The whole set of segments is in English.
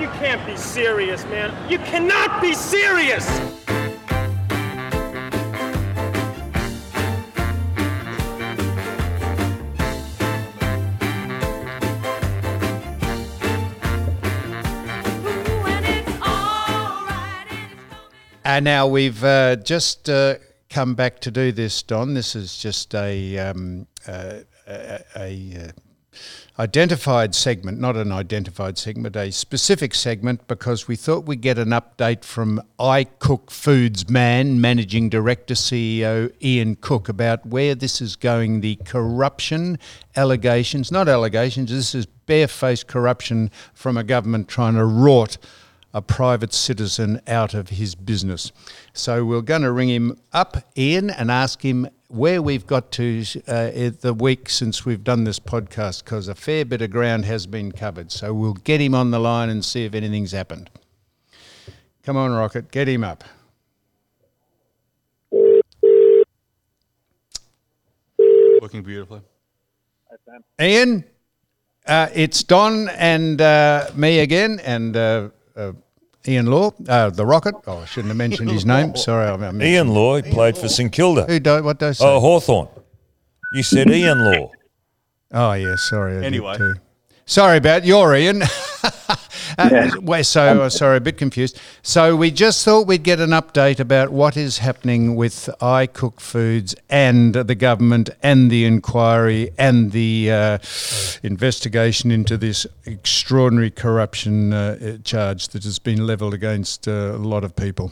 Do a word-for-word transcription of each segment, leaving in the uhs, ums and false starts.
You can't be serious, man. You cannot be serious! And now we've uh, just uh, come back to do this, Don. This is just a um, uh, a, a uh, identified segment, not an identified segment, a specific segment, because we thought we'd get an update from iCook Foods man, Managing Director, C E O Ian Cook, about where this is going, the corruption allegations, not allegations, this is barefaced corruption from a government trying to rort a private citizen out of his business. So we're going to ring him up, Ian, and ask him where we've got to uh, the week since we've done this podcast, because a fair bit of ground has been covered. So we'll get him on the line and see if anything's happened. Come on, Rocket, get him up. Working beautifully. Ian, uh, it's Don and uh, me again, and uh, uh, Ian Law, uh, the Rocket. Oh, I shouldn't have mentioned his name. Sorry, I mentioned. Ian Law played for St Kilda. Who do, what do I say? Oh, Hawthorn. You said Ian Law. Oh, yeah, sorry. I Anyway. did too. Sorry about your Ian. uh, Yeah. we're so uh, sorry, a bit confused. So we just thought we'd get an update about what is happening with iCook Foods and the government and the inquiry and the uh, investigation into this extraordinary corruption uh, charge that has been levelled against uh, a lot of people.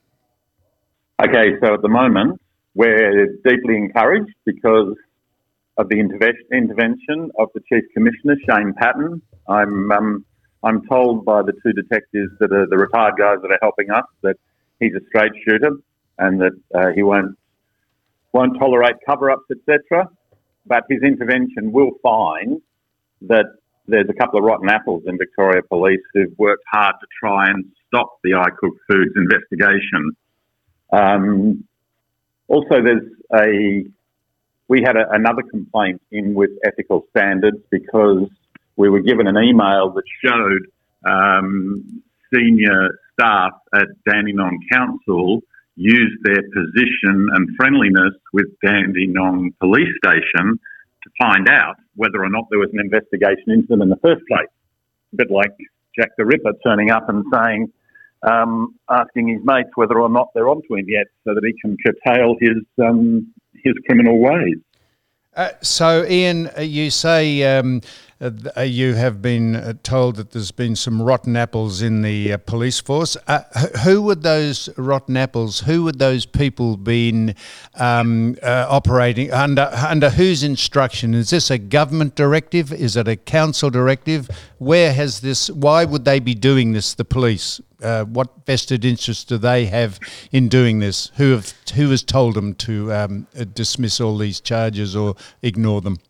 Okay, so at the moment, we're deeply encouraged because of the interve- intervention of the Chief Commissioner, Shane Patton. I'm um, I'm told by the two detectives that are the retired guys that are helping us that he's a straight shooter and that uh, he won't won't tolerate cover-ups, et cetera. But his intervention will find that there's a couple of rotten apples in Victoria Police who've worked hard to try and stop the iCook Foods investigation. Um, also, there's a we had a, another complaint in with Ethical Standards because we were given an email that showed um, senior staff at Dandenong Council used their position and friendliness with Dandenong Police Station to find out whether or not there was an investigation into them in the first place. A bit like Jack the Ripper turning up and saying, um, asking his mates whether or not they're onto him yet so that he can curtail his um, his criminal ways. Uh, so, Ian, uh, you say um, uh, you have been uh, told that there's been some rotten apples in the uh, police force. Uh, who would those rotten apples, who would those people been um, uh, operating under, under whose instruction? Is this a government directive? Is it a council directive? Where has this, why would they be doing this, the police? Uh, what vested interest do they have in doing this? Who have who has told them to um, dismiss all these charges or ignore them?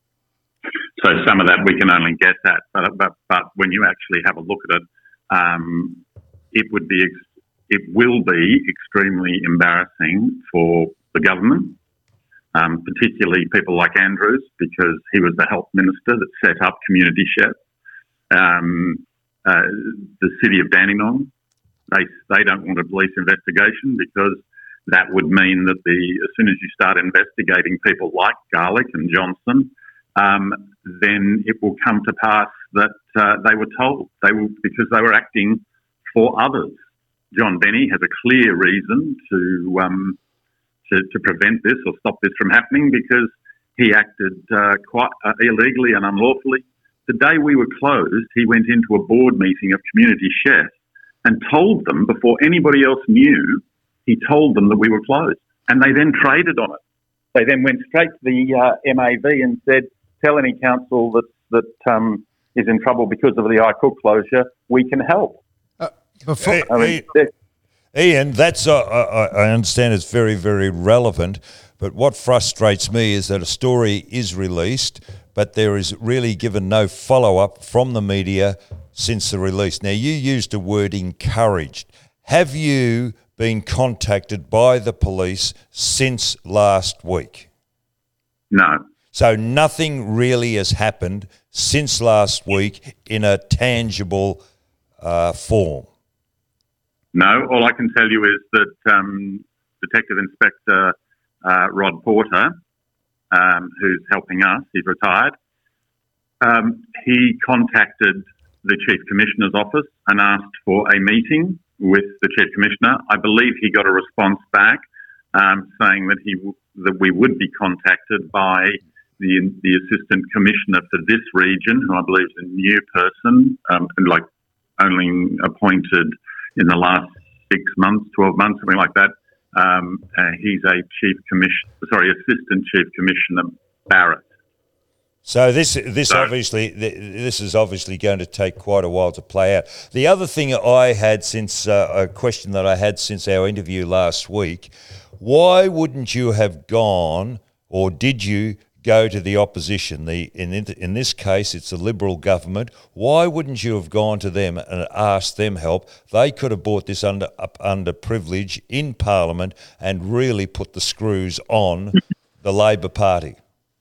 So some of that we can only guess at, but but, but when you actually have a look at it, um, it would be ex- it will be extremely embarrassing for the government, um, particularly people like Andrews, because he was the health minister that set up Community Chef. Um, Uh, the city of Dandenong, they they don't want a police investigation because that would mean that the as soon as you start investigating people like Garlick and Johnson, um, then it will come to pass that uh, they were told they will because they were acting for others. John Benny has a clear reason to um, to, to prevent this or stop this from happening because he acted uh, quite uh, illegally and unlawfully. The day we were closed, he went into a board meeting of Community Chefs and told them, before anybody else knew, he told them that we were closed. And they then traded on it. They then went straight to the uh, M A V and said, tell any council that, that um, is in trouble because of the iCook closure, we can help. Uh, before, Hey, I mean, hey, Ian, that's uh, I, I understand it's very, very relevant, but what frustrates me is that a story is released, but there is really given no follow-up from the media since the release. Now, you used the word encouraged. Have you been contacted by the police since last week? No. So nothing really has happened since last week in a tangible uh, form? No, all I can tell you is that um, Detective Inspector uh, Rod Porter, um, who's helping us, he's retired, um, he contacted the Chief Commissioner's office and asked for a meeting with the Chief Commissioner. I believe he got a response back um, saying that he w- that we would be contacted by the the Assistant Commissioner for this region, who I believe is a new person, um, like only appointed in the last six months, twelve months, something like that. Um, uh, he's a Chief Commission, sorry, Assistant Chief Commissioner Barrett. So this this So- obviously th- this is obviously going to take quite a while to play out. The other thing I had since uh, a question that I had since our interview last week, why wouldn't you have gone, or did you go to the opposition? The in in this case, it's a Liberal government. Why wouldn't you have gone to them and asked them help? They could have brought this under up under privilege in Parliament and really put the screws on the Labor Party.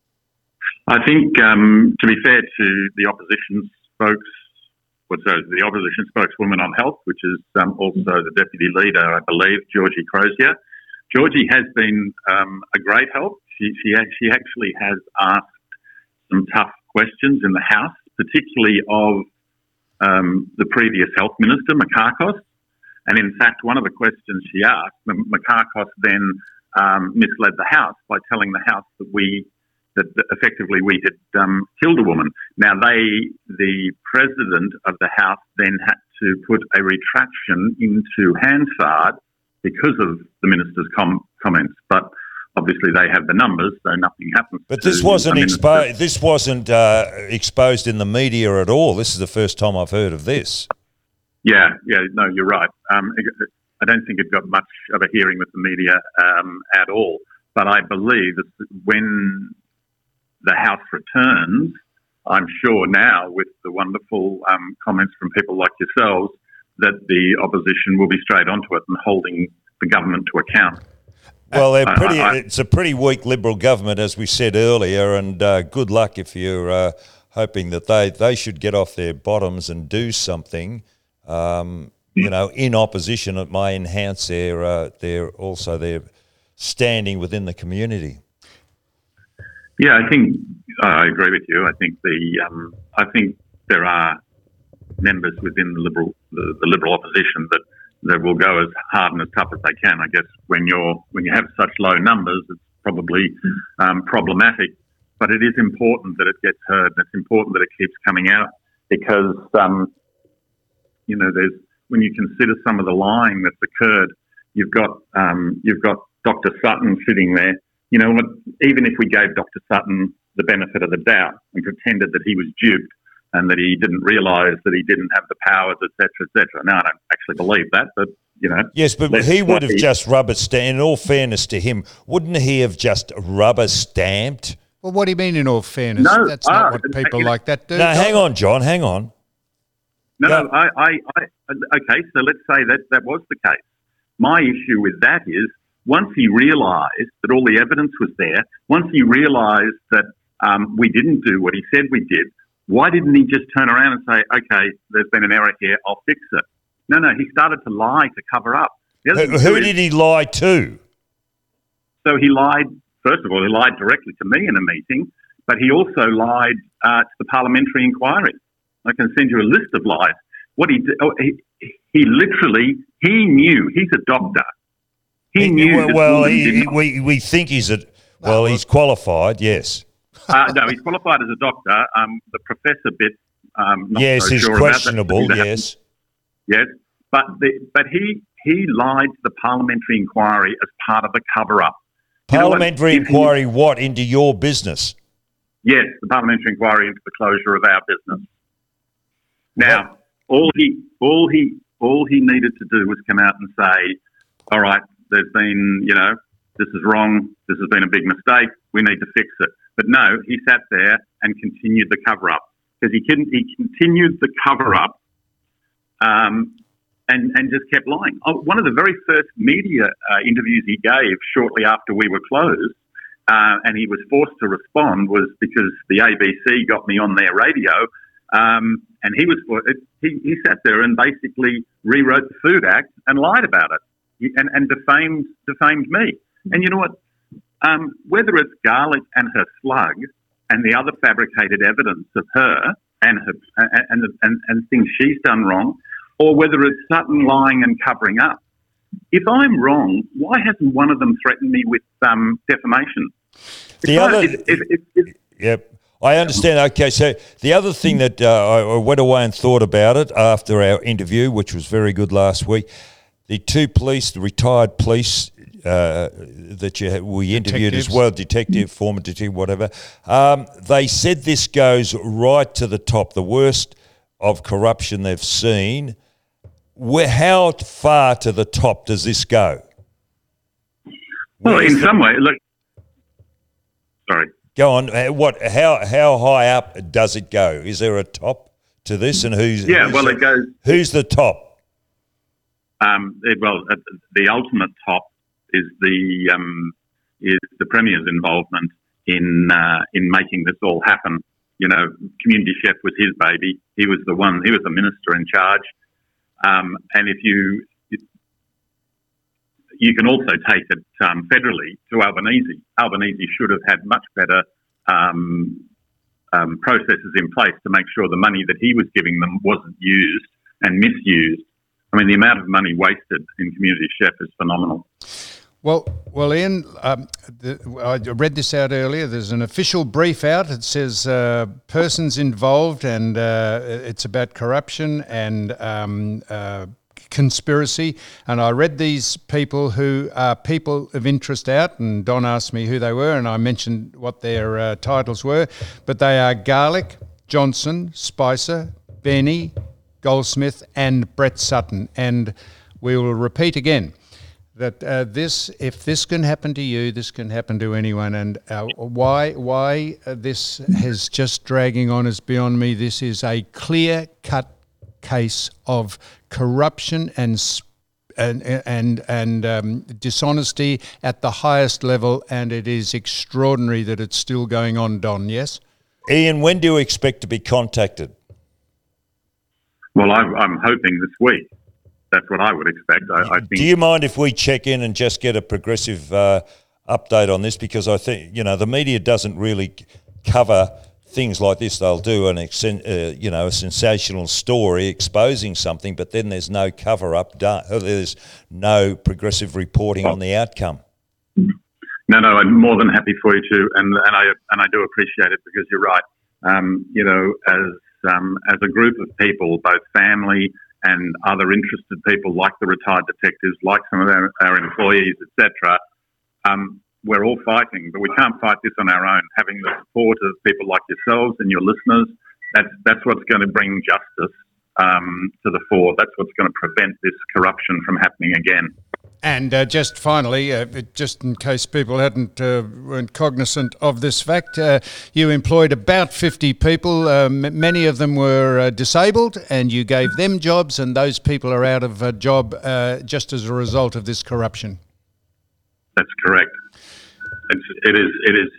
I think, um, to be fair to the opposition spokes, what's well, so the opposition spokeswoman on health, which is um, also the deputy leader, I believe, Georgie Crozier. Georgie has been um, a great help. She, she she actually has asked some tough questions in the House, particularly of um, the previous health minister, Makakos. And in fact, one of the questions she asked, Makakos then um, misled the House by telling the House that we that effectively we had um, killed a woman. Now, they, the president of the House then had to put a retraction into Hansard because of the minister's com- comments. But obviously they have the numbers, so nothing happens. But this to wasn't the minister. exposed. This wasn't uh, exposed in the media at all. This is the first time I've heard of this. Yeah, yeah, no, you're right. Um, it, I don't think it got much of a hearing with the media um, at all. But I believe that when the House returns, I'm sure now with the wonderful um, comments from people like yourselves, that the opposition will be straight onto it and holding the government to account. Well, they're I- pretty. I- It's a pretty weak Liberal government, as we said earlier, and uh, good luck if you're uh, hoping that they, they should get off their bottoms and do something. Um, you know, in opposition, it may enhance their uh, their also their standing within the community. Yeah, I think uh, I agree with you. I think the um, I think there are members within the liberal the, the liberal opposition that, that will go as hard and as tough as they can. I guess when you're when you have such low numbers, it's probably um, problematic. But it is important that it gets heard, and it's important that it keeps coming out because um, you know there's when you consider some of the lying that's occurred, you've got um, you've got Doctor Sutton sitting there. You know what? Even if we gave Doctor Sutton the benefit of the doubt and pretended that he was duped and that he didn't realise that he didn't have the powers, et cetera, et cetera. Now, I don't actually believe that, but, you know. Yes, but he would have just rubber stamped. In all fairness to him, wouldn't he have just rubber stamped? Well, what do you mean in all fairness? No, That's not ah, what people you know- like that do. No, hang on, John, hang on. No, Yeah. no, I, I, I, okay, so let's say that that was the case. My issue with that is once he realised that all the evidence was there, once he realised that um, we didn't do what he said we did, why didn't he just turn around and say, okay, there's been an error here, I'll fix it? No, no, he started to lie to cover up. The other Who, thing who too did is- he lie to? So he lied, first of all, he lied directly to me in a meeting, but he also lied uh, to the parliamentary inquiry. I can send you a list of lies. What he did, oh, he, he literally, he knew, he's a doctor. He, knew well, this well woman he, did he- not- we, we think he's a, well, he's qualified, yes. uh, no, he's qualified as a doctor. Um, the professor bit, um, not Yes, so is sure about that. questionable, That- yes. Yes, but the, but he he lied to the parliamentary inquiry as part of the cover-up. You know what? Parliamentary If he- inquiry, what, into your business? Yes, the parliamentary inquiry into the closure of our business. Now, all he, all he, all he needed to do was come out and say, "All right, there's been, you know, this is wrong. This has been a big mistake. We need to fix it." But no, he sat there and continued the cover-up because he couldn't. He continued the cover-up, um, and and just kept lying. Oh, one of the very first media uh, interviews he gave shortly after we were closed. Uh, and he was forced to respond was because the A B C got me on their radio, um, and he was he, he sat there and basically rewrote the Food Act and lied about it, he, and, and defamed defamed me. And you know what? Um, whether it's Garlick and her slug and the other fabricated evidence of her and her and and, and, and things she's done wrong, or whether it's Sutton lying and covering up. If I'm wrong, why hasn't one of them threatened me with um, defamation? The if other, I, if, if, if, if, yep, I understand. Okay, so the other thing that uh, I went away and thought about it after our interview, which was very good last week, the two police, the retired police uh, that you had, we interviewed as well, detective, former detective, whatever, um, they said this goes right to the top, the worst of corruption they've seen. Where, how far to the top does this go? well, Where's in the- some way, look. Sorry. Go on. uh, What? How? How high up does it go? Is there a top to this, and who's? Yeah, who's well, the, it goes. Who's the top? Um, it, well, uh, the ultimate top is the um, is the Premier's involvement in uh, in making this all happen. You know, Community Chef was his baby. He was the one. He was the minister in charge. Um, and if you you can also take it um, federally to Albanese. Albanese should have had much better um, um, processes in place to make sure the money that he was giving them wasn't used and misused. I mean, the amount of money wasted in Community Chef is phenomenal. Well, well, Ian, um, the, I read this out earlier. There's an official brief out. It says uh, persons involved, and uh, it's about corruption and um, uh, conspiracy. And I read these people who are people of interest out, and Don asked me who they were, and I mentioned what their uh, titles were. But they are Garlick, Johnson, Spicer, Benny, Goldsmith, and Brett Sutton. And we will repeat again that uh, this, if this can happen to you, this can happen to anyone. And uh, why why uh, this is just dragging on is beyond me. This is a clear-cut case of corruption and sp- and and and um, dishonesty at the highest level, and it is extraordinary that it's still going on. Don, yes? Ian, when do you expect to be contacted? Well, I'm, I'm hoping this week. That's what I would expect. I, I think. Do you mind if we check in and just get a progressive uh, update on this? Because I think, you know, the media doesn't really cover things like this. They'll do an exen- uh, you know, a sensational story exposing something, but then there's no cover up done. There's no progressive reporting on the outcome. No, no, I'm more than happy for you to, and and I and I do appreciate it, because you're right. Um, you know, as um, as a group of people, both family and other interested people, like the retired detectives, like some of our, our employees, et cetera, um, we're all fighting, but we can't fight this on our own. Having the support of people like yourselves and your listeners, that's that's what's going to bring justice um, to the fore. That's what's going to prevent this corruption from happening again. And uh, just finally, uh, just in case people hadn't uh, weren't cognizant of this fact, uh, you employed about fifty people. Uh, m- many of them were uh, disabled, and you gave them jobs, and those people are out of a job uh, just as a result of this corruption. That's correct. It's, it is. It is.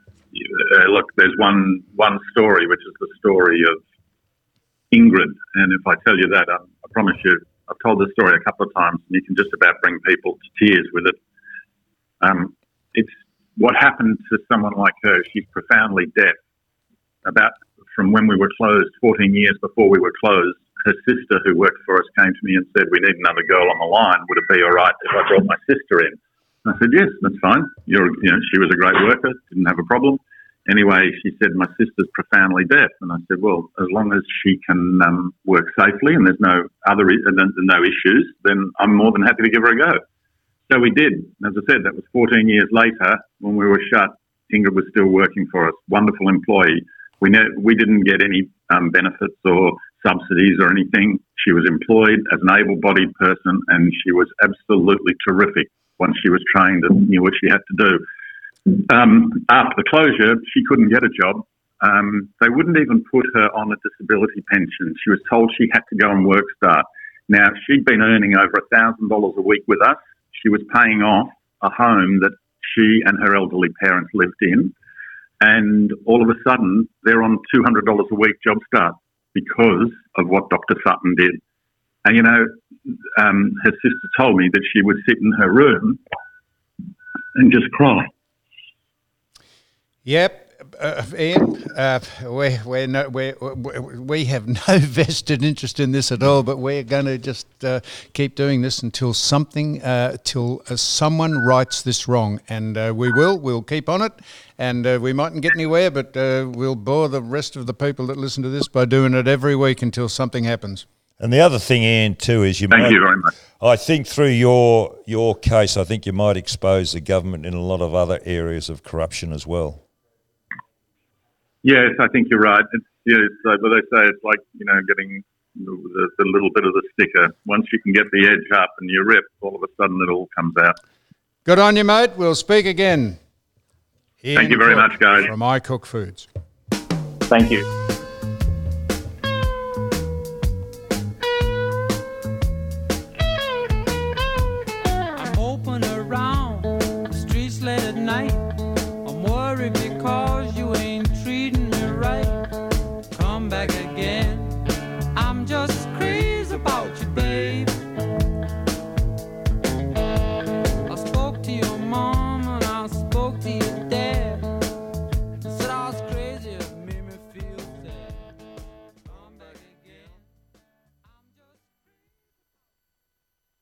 Uh, look, there's one one story, which is the story of Ingrid, and if I tell you that, I, I promise you, I've told this story a couple of times, and you can just about bring people to tears with it. Um, it's what happened to someone like her. She's profoundly deaf. About from when we were closed, fourteen years before we were closed, her sister, who worked for us, came to me and said, "We need another girl on the line. Would it be all right if I brought my sister in?" And I said, "Yes, that's fine. You're, you know, she was a great worker, didn't have a problem." Anyway, she said, "My sister's profoundly deaf." And I said, "Well, as long as she can um, work safely and there's no other I- no issues, then I'm more than happy to give her a go." So we did. As I said, that was fourteen years later. When we were shut, Ingrid was still working for us. Wonderful employee. We ne- we didn't get any um, benefits or subsidies or anything. She was employed as an able-bodied person, and she was absolutely terrific once she was trained and knew what she had to do. Um, after the closure, she couldn't get a job. Um, they wouldn't even put her on a disability pension. She was told she had to go and work start. Now, she'd been earning over one thousand dollars a week with us. She was paying off a home that she and her elderly parents lived in. And all of a sudden, they're on two hundred dollars a week job start because of what Doctor Sutton did. And, you know, um, her sister told me that she would sit in her room and just cry. Yep. Uh, Ian, uh, we're, we're no, we're, we have no vested interest in this at all, but we're going to just uh, keep doing this until something, uh, till uh, someone rights this wrong. And uh, we will, we'll keep on it. And uh, we mightn't get anywhere, but uh, we'll bore the rest of the people that listen to this by doing it every week until something happens. And the other thing, Ian, too, is you Thank might, you very much. I think through your your case, I think you might expose the government in a lot of other areas of corruption as well. Yes, I think you're right. It's, yeah, it's, uh, but they say it's like, you know, getting the, the little bit of the sticker. Once you can get the edge up and you rip, all of a sudden it all comes out. Good on you, mate. We'll speak again. Ian Thank you very Cook much, guys. From iCook Foods. Thank you. I'm open around the streets late at night. I'm worried because